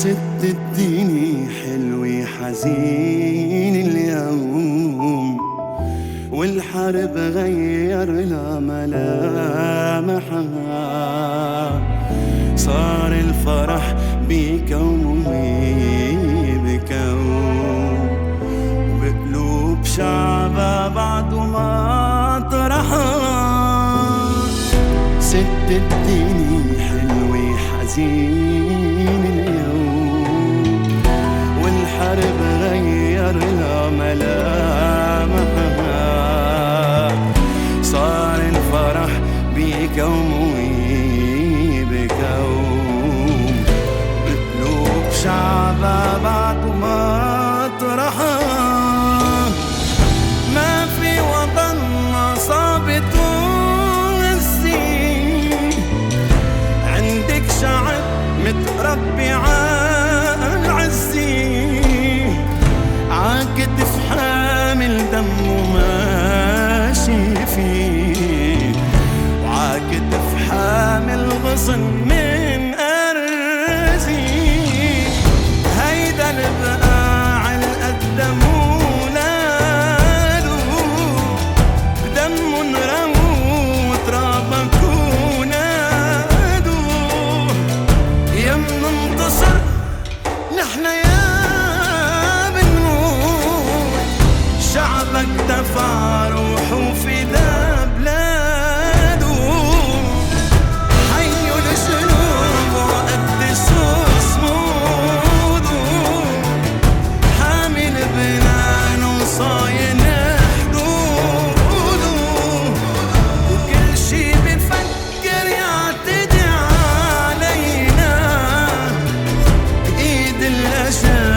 ست اديني حلوي حزين اليوم، والحرب غير لها ملامحها. صار الفرح بكون بكون، وبقلوب شعبها بعد ما طرحها. ست اديني حلوي حزين اليوم، والحرب غير لها ملامحها. صار الفرح بكون بكون، بقلوب شعبها بعد ما طرحها. ما في وطن صابته عندك شعب متربي عالعزي، عاكتف حامل دمه ماشي فيه، وعاكتف حامل غصن من أرزي. هيدا البقاع القدم ولاده، بدمن رموا ترابك نحن يا بنموت. شعبك دفع روحه فدا بلاده، حيوا الجنوب وقدسوا صموده. حامل بنان وصاين حدوده، وكل شي بفكر يعتدي علينا. الأشياء